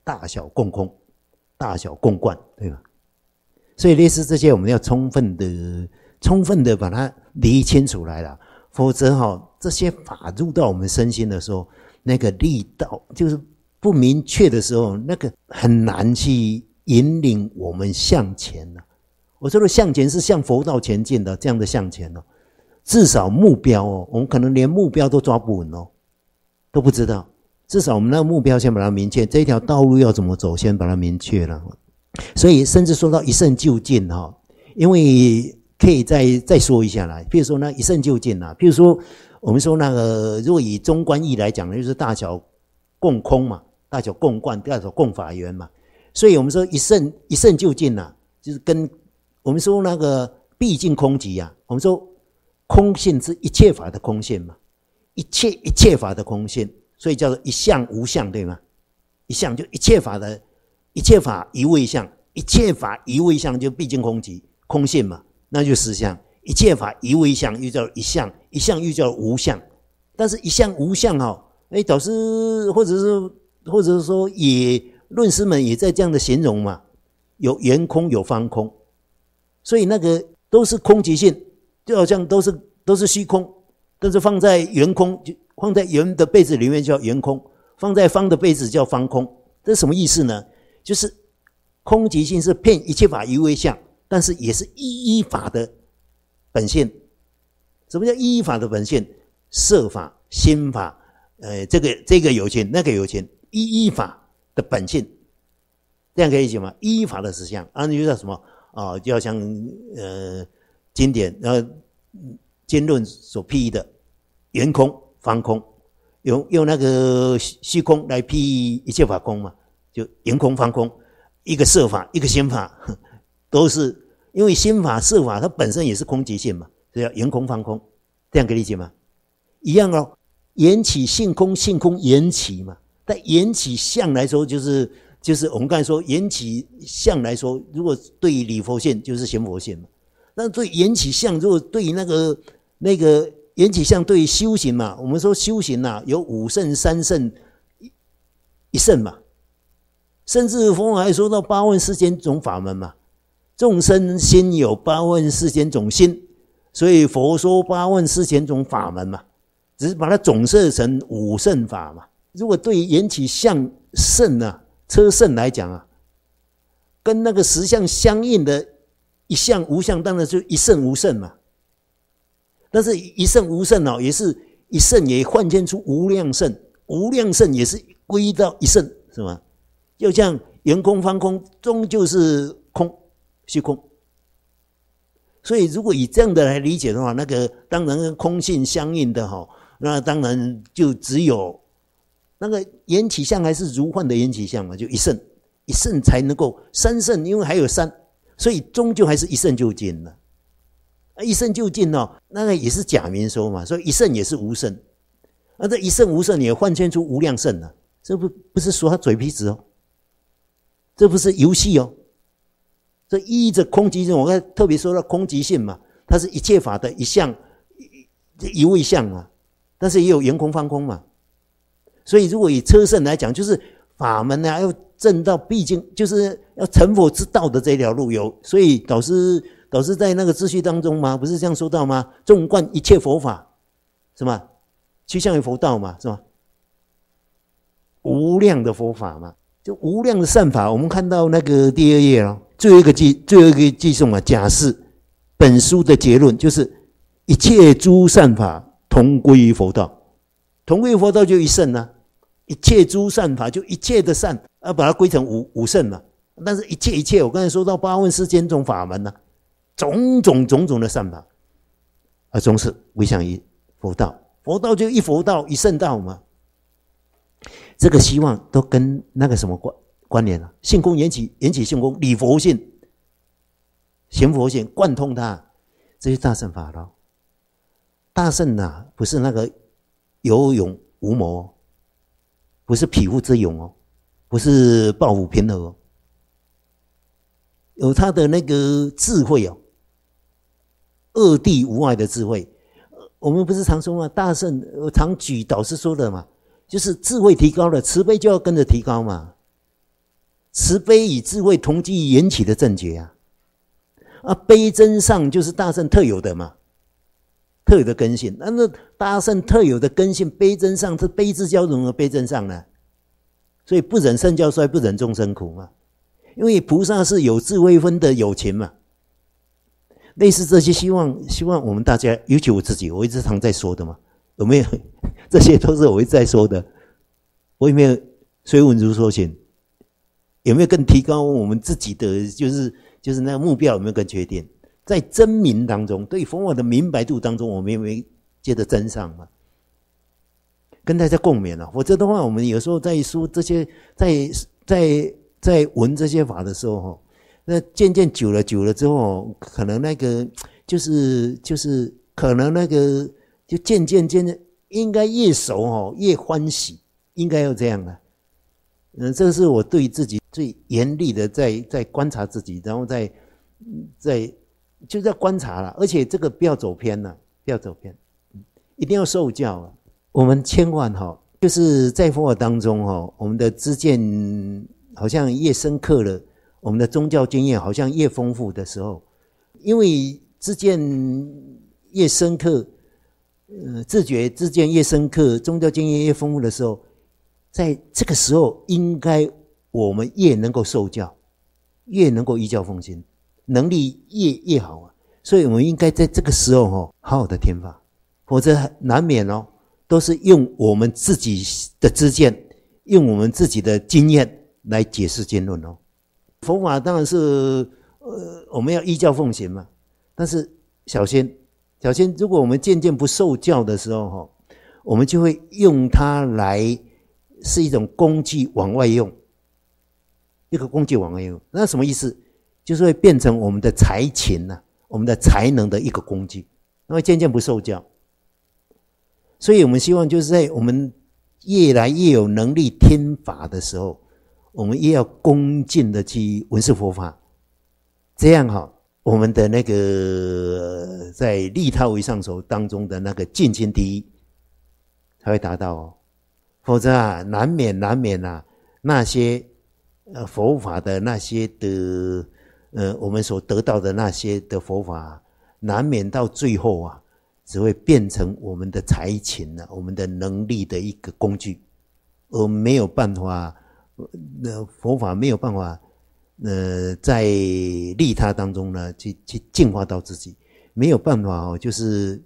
大小共空，大小共贯，对吧？所以类似这些，我们要充分的把它理清楚来了，否则这些法入到我们身心的时候，那个力道就是不明确的时候，那个很难去引领我们向前了。我说的向前是向佛道前进的，这样的向前哦，至少目标我们可能连目标都抓不稳都不知道。至少我们那个目标先把它明确，这条道路要怎么走，先把它明确了。所以甚至说到一胜就尽因为可以再说一下啦，譬如说那一胜就尽譬如说我们说那个，如果以中观义来讲呢，就是大小共空嘛，大小共贯，大小共法缘嘛。所以我们说一胜就尽就是跟我们说那个毕竟空寂我们说空性是一切法的空性嘛，一切法的空性，所以叫做一相无相，对吗？一相就一切法一味相，一切法一味相就毕竟空寂空性嘛，那就实相。一切法一味相又叫一相，一相又叫无相。但是一相无相导师或者是说也论师们也在这样的形容嘛，有圆空有方空，所以那个都是空寂性，就好像都是虚空，但是放在圆空，放在圆的杯子里面叫圆空，放在方的杯子叫方空。这是什么意思呢？就是空寂性是骗一切法一味相，但是也是一法的本性。什么叫一法的本性？色法、心法，这个有情，那个有情，一法的本性，这样可以理解吗？一法的实相就叫什么就要像经典经论所批的圆空、方空，用那个虚空来批一切法空嘛，就圆空、方空，一个色法，一个心法，都是因为心法、色法它本身也是空寂性嘛，所以叫圆空、方空，这样可以理解吗？一样缘起性空，性空缘起嘛。但缘起相来说，就是我们刚才说缘起相来说，如果对于理佛性就是行佛性嘛。但对缘起相，如果对于那个缘起相对于修行嘛，我们说修行有五圣、三圣、一圣嘛，甚至佛还说到八万四千种法门嘛，众生心有八万四千种心，所以佛说八万四千种法门嘛，只是把它总摄成五圣法嘛。如果对于缘起相圣车圣来讲跟那个实相相应的一相无相，当然就一圣无圣嘛。但是一圣无圣也是一圣也幻现出无量圣，无量圣也是归到一圣，是吗？就像圆空方空终究是空，虚空。所以如果以这样的来理解的话，那个当然跟空性相应的那当然就只有那个缘起相还是如幻的缘起相嘛，就一圣，一圣才能够三圣，因为还有三，所以终究还是一圣就尽了。一圣就尽那个也是假名说嘛，所以一圣也是无圣。这一圣无圣也幻现出无量圣了，这不是说他嘴皮子这不是游戏这依着空寂性，我刚才特别说到空寂性嘛，它是一切法的一相一味相嘛，但是也有圆空方空嘛。所以如果以车圣来讲，就是法门要证到毕竟就是要成佛之道的这条路有，所以导师在那个秩序当中嘛，不是这样说到吗？纵贯一切佛法，是吗？趋向于佛道嘛，是吗？无量的佛法嘛，就无量的善法。我们看到那个第二页最后一个记诵假释本书的结论就是一切诸善法同归于佛道，同归于佛道就一圣一切诸善法就一切的善把它归成五圣嘛。但是一切我刚才说到八万四千种法门种种的善法终是归向于佛道，佛道就一佛道一圣道嘛。这个希望都跟那个什么关联性空缘起性空理佛性行佛性贯通它，这些大圣法大圣不是那个有勇无谋不是匹夫之勇不是抱负平和有他的那个智慧二谛无碍的智慧。我们不是常说吗？大圣常举导师说的嘛，就是智慧提高了，慈悲就要跟着提高嘛。 慈悲与智慧同居缘起的正觉啊，悲真上就是大圣特有的嘛，特有的根性。那大圣特有的根性，悲真上是悲智交融的悲真上呢，所以不忍圣教衰，不忍众生苦嘛。因为菩萨是有智慧分的有情嘛，类似这些，希望我们大家，尤其我自己，我一直常在说的嘛，有没有？这些都是我一直在说的。我有没有虽文如所行？有没有更提高我们自己的就是那个目标有没有更确定？在真明当中，对佛法的明白度当中，我们有没有接着真上嘛？跟大家共勉啊！否则的话，我们有时候在说这些，在闻这些法的时候，那渐渐久了之后，可能那个就是可能那个就渐渐应该越熟越欢喜，应该要这样的。这是我对自己最严厉的在观察自己，然后就在观察了，而且这个不要走偏了，不要走偏，一定要受教啊！我们千万就是在佛法当中我们的知见好像越深刻了，我们的宗教经验好像越丰富的时候，因为知见越深刻，自觉知见越深刻，宗教经验越丰富的时候，在这个时候应该我们越能够受教，越能够依教奉行，能力越好啊！所以我们应该在这个时候好好的听法，否则难免都是用我们自己的知见，用我们自己的经验来解释经论佛法当然是我们要依教奉行嘛，但是小心，如果我们渐渐不受教的时候我们就会用它来是一种工具往外用，一个工具往外用，那什么意思？就是会变成我们的才情我们的才能的一个工具，那会渐渐不受教。所以我们希望就是在我们越来越有能力听法的时候，我们越要恭敬的去闻思佛法，这样我们的那个在利他为上首当中的那个尽心第一才会达到否则难免那些佛法的那些的我们所得到的那些的佛法，难免到最后只会变成我们的才情我们的能力的一个工具，而没有办法佛法没有办法在利他当中呢去净化到自己，没有办法就是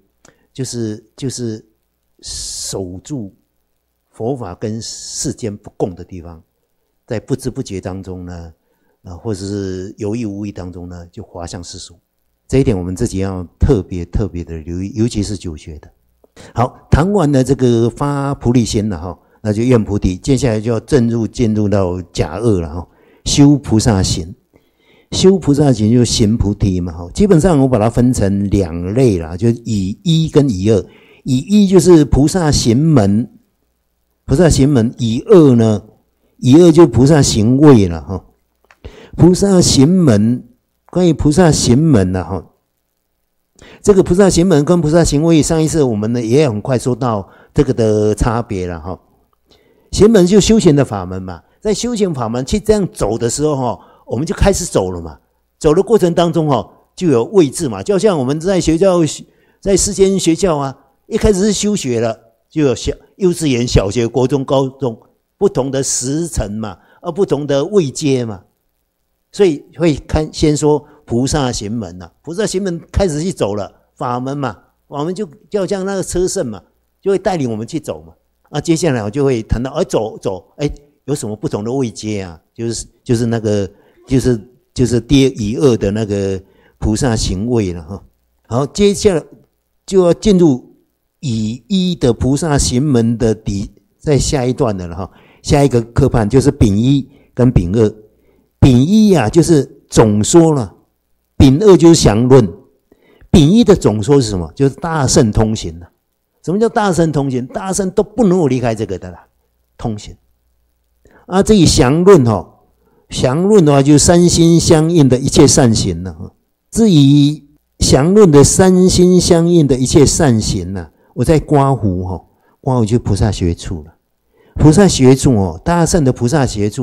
守住佛法跟世间不共的地方，在不知不觉当中呢或者是有意无意当中呢就滑向世俗，这一点我们自己要特别的留意，尤其是久学的。好，谈完了这个发菩提心了那就愿菩提，接下来就要进入到甲二了修菩萨行。修菩萨行就行菩提嘛基本上我把它分成两类啦，就以一跟以二。以一就是菩萨行门，以二呢，以二就菩萨行位了菩萨行门，关于菩萨行门这个菩萨行门跟菩萨行位，上一次我们呢也很快说到这个的差别了行门就修行的法门嘛，在修行法门去这样走的时候我们就开始走了嘛，走的过程当中就有位置嘛，就像我们在学校，在世间学校一开始是修学了，就有幼稚园、小学、国中、高中不同的时辰嘛，不同的位阶嘛，所以会先说菩萨行门菩萨行门开始去走了法门嘛，法门就像那个车圣嘛，就会带领我们去走嘛接下来我就会谈到走有什么不同的位阶就是那个就是第以二的那个菩萨行位了好，接下来就要进入以一的菩萨行门的在下一段的了下一个科判就是丙一跟丙二。丙一就是总说了，丙二就是详论。丙一的总说是什么？就是大圣通行了。什么叫大圣通行？大圣都不能够离开这个的啦，通行至于详论详论的话就是三心相应的一切善行了至于详论的三心相应的一切善行我在刮胡就菩萨学处了。菩萨学处大圣的菩萨学处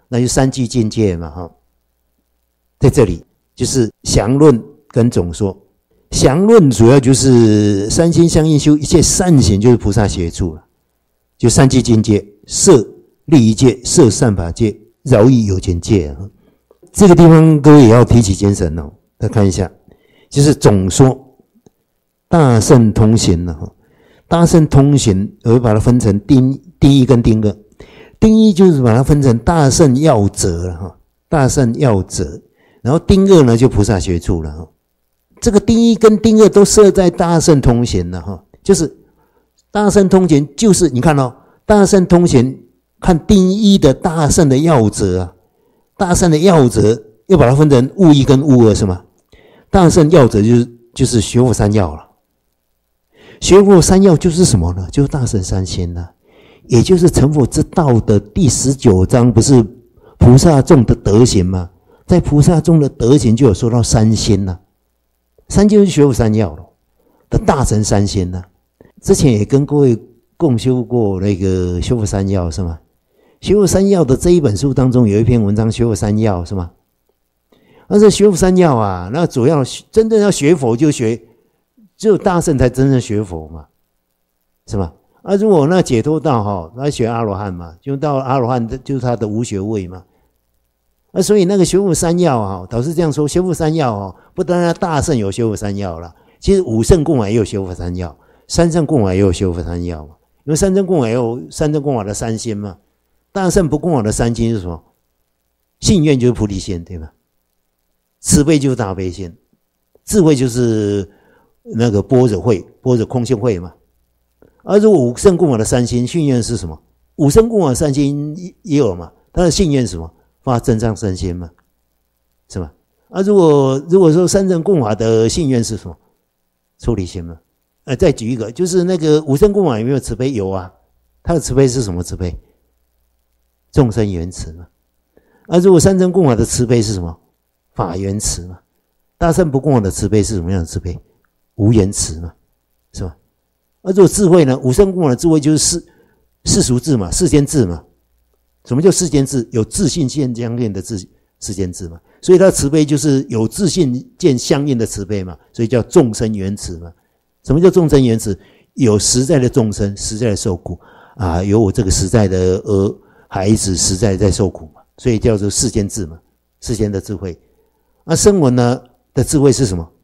那就三句境界嘛哈。在这里就是详论跟总说。详论主要就是三心相应修一切善行，就是菩萨学处了。就三句境界：摄利益戒、摄善法戒、饶益有情戒。这个地方各位也要提起精神哦。再看一下，就是总说大乘通行了。大乘通行，我会把它分成丁一跟丁二。丁一就是把它分成大乘要则了哈，大乘要则。然后丁二呢，就菩萨学处了哈。这个丁一跟丁二都设在大乘通行了哈，就是大乘通行，就是你看哦，大乘通行看丁一的大乘的要则啊，大乘的要则又把它分成物一跟物二是吗？大乘要则就是学佛三要了。学佛三要就是什么呢？就是大乘三心了，也就是成佛之道的第19章，不是菩萨众的德行吗？在菩萨众的德行就有说到三心了，三就是学佛三要了的大乘三心了。之前也跟各位共修过那个学佛三要是吗？学佛三要的这一本书当中有一篇文章学佛三要是吗？但是学佛三要啊，那主要真正要学佛就学，只有大乘才真正学佛嘛，是吧？如果那解脱道哈，那学阿罗汉嘛，就到阿罗汉就是他的无学位嘛。所以那个学佛三要啊，导师这样说，学佛三要啊，不单单大乘有学佛三要了，其实五乘供养也有学佛三要，三乘供养也有学佛三要嘛。因为三乘供养也有三乘供养的三心嘛，大乘不供养的三心是什么？信愿就是菩提心，对吧？慈悲就是大悲心，智慧就是那个般若慧、般若空性慧嘛。如果五乘供养的三心，信愿是什么？五乘供养的三心也有嘛，它的信愿是什么？发增上身心嘛，是吧？如果说三乘供养的信愿是什么？出离心嘛。再举一个，就是那个五乘供养有没有慈悲？有啊，它的慈悲是什么慈悲？众生缘慈嘛。如果三乘供养的慈悲是什么？法缘慈嘛。大乘不供养的慈悲是什么样的慈悲？无缘慈嘛，是吧？如果智慧呢？五乘供养的智慧就是世俗智嘛，世间智嘛。什么叫世间智？有自信见相应的世间智嘛。所以它的慈悲就是有自信见相应的慈悲嘛，所以叫众生缘慈嘛。什么叫众生缘慈？有实在的众生，实在的受苦啊，有我这个实在的孩子实在在受苦嘛，所以叫做世间智嘛，世间的智慧。声闻呢的智慧是什么？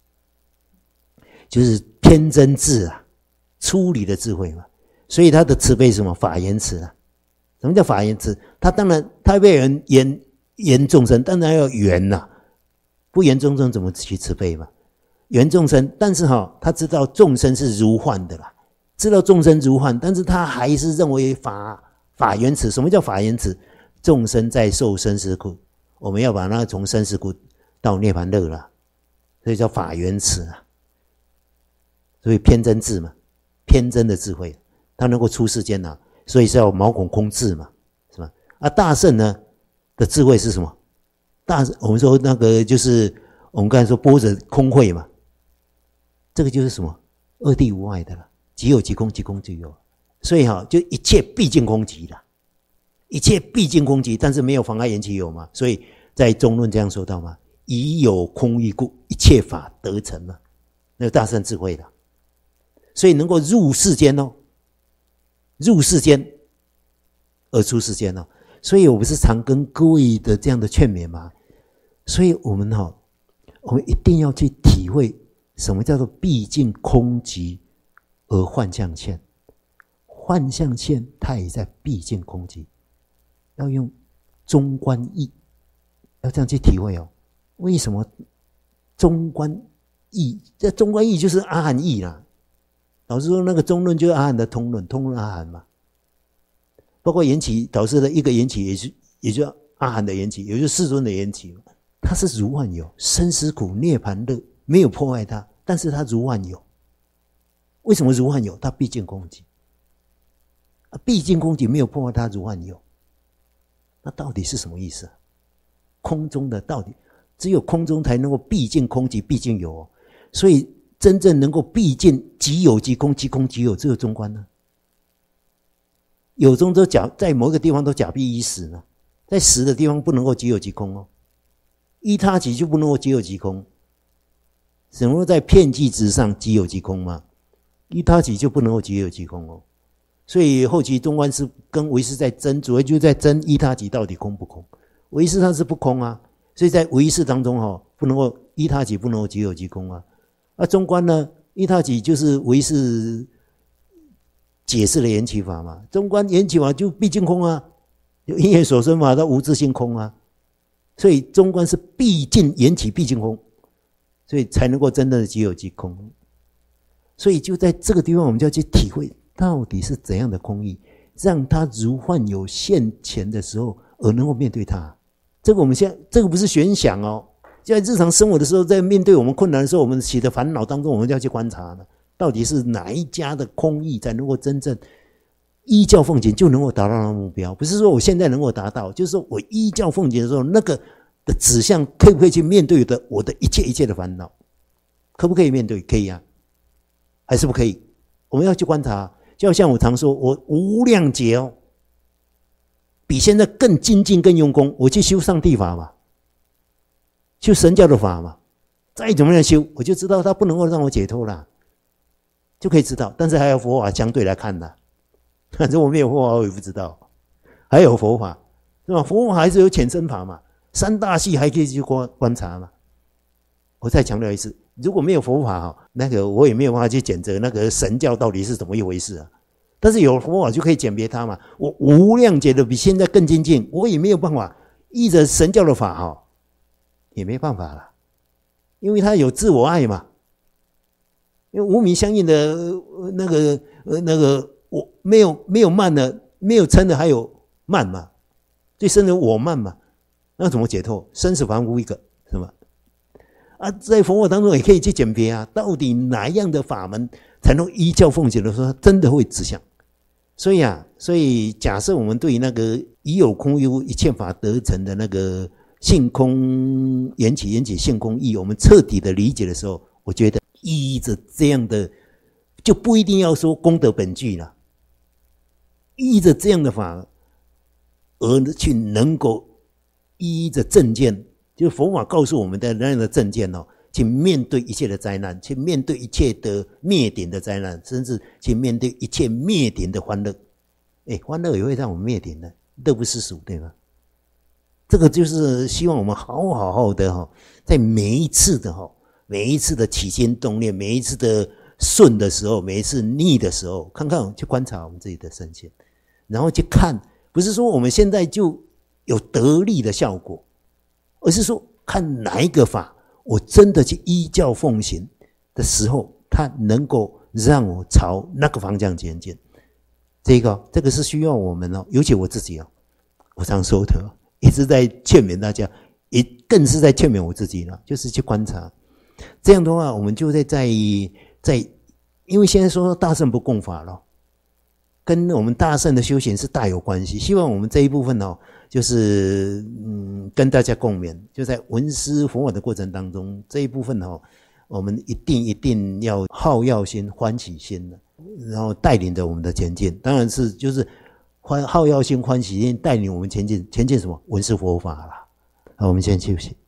就是偏真智啊，出离的智慧嘛。所以他的慈悲是什么？法缘慈啊。什么叫法缘慈？他当然他为人缘众生，当然要缘呐，不缘众生怎么去慈悲嘛？缘众生，但是他知道众生是如幻的啦，知道众生如幻，但是他还是认为法缘慈。什么叫法缘慈？众生在受生死苦，我们要把它从生死苦到涅槃乐啦，所以叫法缘慈啊。所以偏真智嘛，偏真的智慧，他能够出世间啊，所以是要毛孔空智嘛，是吧？大乘呢的智慧是什么？我们说那个就是我们刚才说般若空慧嘛，这个就是什么？二谛无碍的了，即有即空，即空即有。所以就一切毕竟空寂了，一切毕竟空寂，但是没有妨碍缘起有嘛。所以在中论这样说到嘛，以有空义故，一切法得成嘛，那个大乘智慧的。所以能够入世间哦，入世间而出世间哦。所以我不是常跟各位的这样的劝勉吗？所以我们一定要去体会什么叫做毕竟空寂而幻象现。幻象现它也在毕竟空寂，要用中观义，要这样去体会哦。为什么中观义？这中观义就是阿含义啦。老师说那个中论就是阿含的通论，通论阿含嘛。包括缘起，导师的一个缘起也就是阿含的缘起，也就是世尊的缘起嘛。它是如幻有，生死苦涅槃乐没有破坏它，但是它如幻有。为什么如幻有？它毕竟空寂。毕竟空寂没有破坏它如幻有，那到底是什么意思？空中的到底只有空中才能够毕竟空寂，毕竟有所以真正能够毕竟即有即空，即空即有，只有中观呢。有中都在某一个地方都假币已死呢， 在实的地方不能够即有即空哦，依他即就不能够即有即空。什么在片剂之上即有即空吗？依他即就不能够即有即空哦。所以后期中观师跟唯识在争，主要就在争依他即到底空不空。唯识它是不空啊，所以在唯识当中不能够依他即不能够即有即空啊。中观呢，依他即就是唯识解释了缘起法嘛，中观缘起法就毕竟空啊，就因缘所生法到无自性空啊，所以中观是毕竟缘起毕竟空，所以才能够真正的即有即空。所以就在这个地方，我们就要去体会到底是怎样的空义，让他如幻有现前的时候而能够面对它。这个我们现在这个不是玄想哦，在日常生活的时候，在面对我们困难的时候，我们起的烦恼当中，我们就要去观察了，到底是哪一家的空义才能够真正依教奉行就能够达到那个目标。不是说我现在能够达到，就是说我依教奉行的时候，那个的指向可不可以去面对我的一切一切的烦恼，可不可以面对？可以啊，还是不可以？我们要去观察。就像我常说，我无量劫哦，比现在更精进更用功，我去修上帝法嘛，修神教的法嘛，再怎么样修，我就知道它不能够让我解脱啦，就可以知道。但是还有佛法相对来看的，反正我没有佛法我也不知道，还有佛法是吧？佛法还是有浅深法嘛，三大系还可以去观察嘛。我再强调一次，如果没有佛法那个我也没有办法去检测那个神教到底是怎么一回事啊。但是有佛法就可以鉴别它嘛。我无量劫的比现在更精进，我也没有办法依着神教的法也没办法了，因为它有自我爱嘛。因为无名相应的那个我没有慢的，没有嗔的还有慢嘛，最深的我慢嘛，那怎么解脱？生死凡夫一个，是吧？在佛法当中也可以去鉴别啊，到底哪样的法门才能依教奉行的时候，真的会指向。所以假设我们对那个已有空有一切法得成的那个性空缘起性空义，我们彻底的理解的时候，我觉得依着这样的，就不一定要说功德本具了，依着这样的法而去能够依着正见，就是佛法告诉我们的那样的正见去面对一切的灾难，去面对一切的灭顶的灾难，甚至去面对一切灭顶的欢乐。欢乐也会让我们灭顶的，乐不思蜀，对吗？这个就是希望我们好的在每一次的起心动念，每一次的顺的时候，每一次逆的时候，看看去观察我们自己的身心，然后去看，不是说我们现在就有得力的效果，而是说看哪一个法我真的去依教奉行的时候，它能够让我朝那个方向前进。这个是需要我们尤其我自己我常说的一直在劝勉大家，也更是在劝勉我自己就是去观察。这样的话，我们就在因为现在说大乘不共法了，跟我们大乘的修行是大有关系。希望我们这一部分就是跟大家共勉，就在闻思佛法的过程当中，这一部分我们一定要好药心、欢喜心的，然后带领着我们的前进。当然是就是好药心、欢喜心带领我们前进什么？闻思佛法啦。好，我们先休息。